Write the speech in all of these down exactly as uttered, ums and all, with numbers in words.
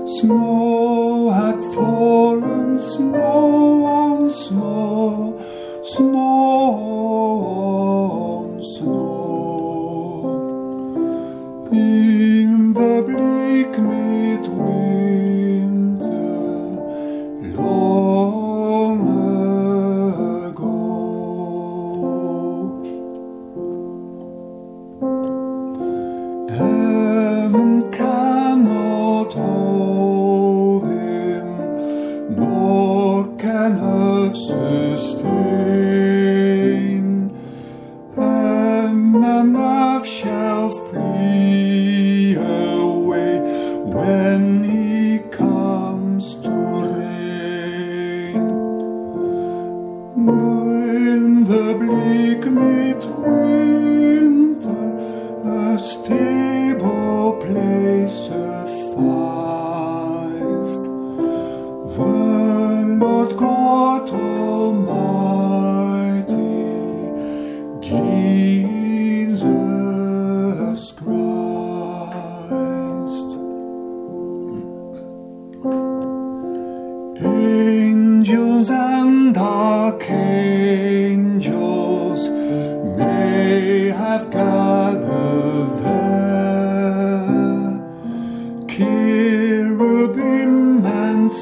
Snow had fallen, snow on snow, snow on snow. In the bleak midwinter, long ago. Heaven cannot hold him, nor can earth sustain, and none earth shall flee away when he comes to reign. In the bleak midwinter, a stable place sufficed. The Lord God Almighty, Jesus Christ. Angels and archangels may have gathered there, cherubim and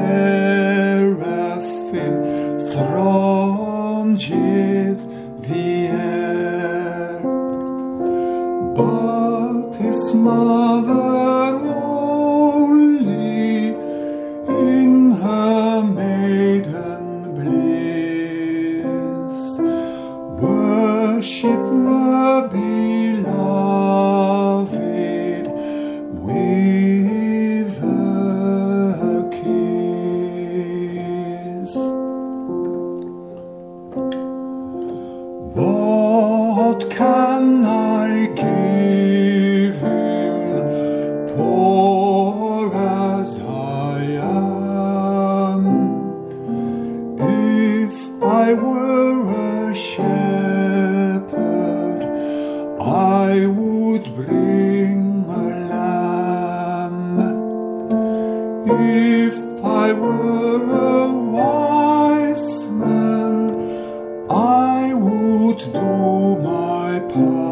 seraphim thronged the air, but his mother only in her maiden bliss worship the beloved with a kiss. What can I give him, poor as I am? If I were a shepherd, I would bring a lamb. If I were a wise man, I would do my part.